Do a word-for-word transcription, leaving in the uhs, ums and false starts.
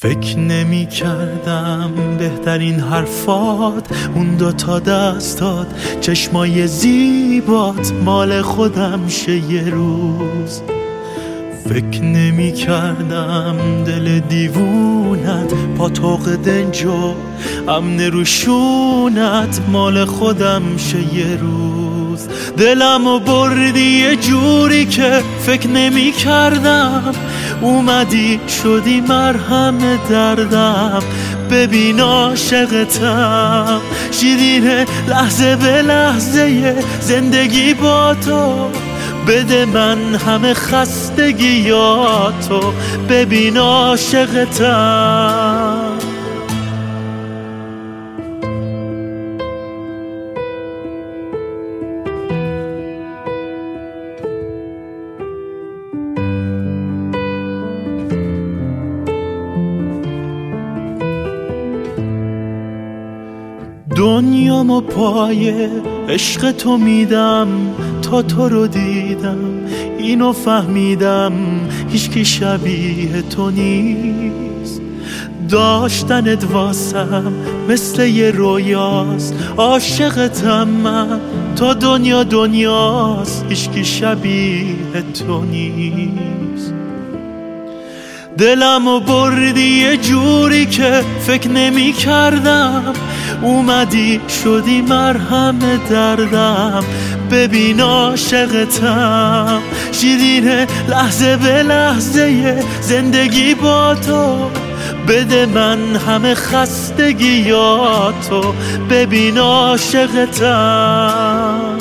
فکر نمی کردم بهترین حرفات اون دوتا دستات چشمای زیبات مال خودم شه یه روز. فکر نمی کردم دل دیوونت پاتوق دنجو امن روشونت مال خودم شه یه روز. دلمو بردی یه جوری که فکر نمی کردم، اومدی شدی مرهم دردم. ببین عاشقتم شیرینه لحظه به لحظه زندگی با تو، بده من همه خستگیاتو. ببین عاشقتم دنیامو پای عشق تو میدم تا تو رو دیدم، اینو فهمیدم هیچکی شبیه تو نیست. داشتنت واسم مثل یه رویاست، عاشقتم من تا دنیا دنیاست، هیچکی شبیه تو نیست. دلمو بردی یه جوری که فکر نمی کردم، اومدی شدی مرهم دردم. ببین عاشقتم شیرینه لحظه به لحظه زندگی با تو، بده من همه خستگیاتو. ببین عاشقتم